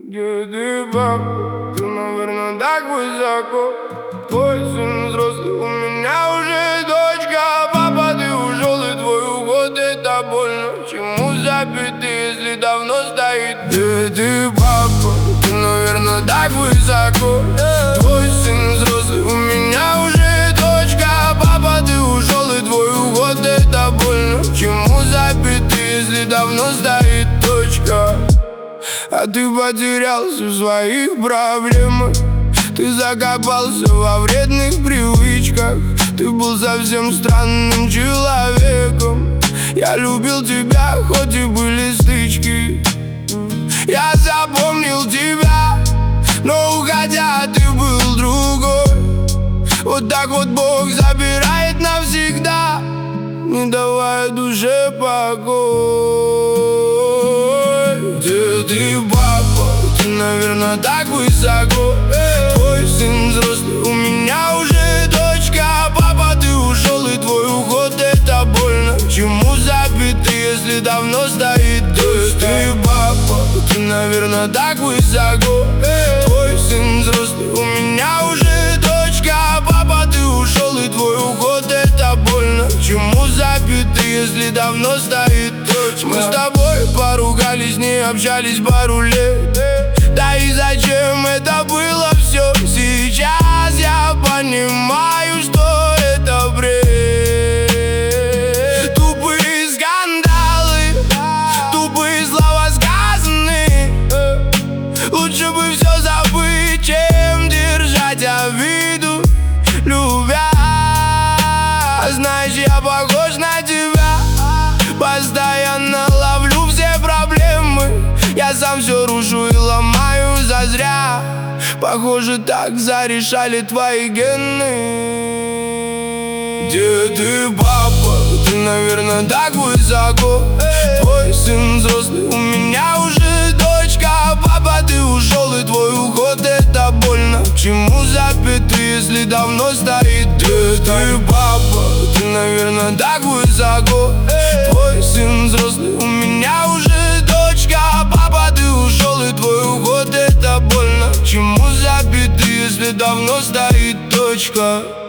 Где ты, папа? Ты, наверное, так высоко. Твой сын взрослый, у меня уже дочка. Папа, ты ушел, и твой уход — это больно. Чему запятый, если давно стоит? Где ты, папа? Ты, наверное, так высоко. Твой сын взрослый, у меня уже дочка. Папа, ты ушел, и твой уход — это больно. Чему запятый, если давно стоит точка? А ты потерялся в своих проблемах. Ты закопался во вредных привычках. Ты был совсем странным человеком. Я любил тебя, хоть и были стычки. Я запомнил тебя, но уходя ты был другой. Вот так вот Бог забирает навсегда, не давая душе покой. Где ты, папа? Ты, наверное, так высоко. Твой сын взрослый, у меня уже дочка. Папа, ты ушел, и твой уход — это больно. Чему запятый, если давно стоит точка? Ты, папа? Ты, наверное, так высоко. Твой сын взрослый, у меня уже дочка. Папа, ты ушел, и твой уход — это больно. Чему запятый, если давно стоит точка? Мы с тобой поругались, не общались пару лет. Да и зачем это было все? Сейчас я понимаю, что это бред. Тупые скандалы, тупые слова сказаны. Лучше бы все забыть, чем держать обиду, любя. Знаешь, я похож на тебя. Постоянно ловлю все проблемы. Я сам все рушу и ломаю зазря. Похоже, так зарешали твои гены. Где ты, папа? Ты, наверное, так высоко. Твой сын взрослый, у меня уже дочка. Папа, ты ушел, и твой уход — это больно. Чему запятый, если давно стоит? Где ты, папа? Ты, наверное, так высоко. Твой сын взрослый, у меня уже дочка. Папа, ты ушел, и твой уход — это больно. Чему запятый, если давно стоит точка?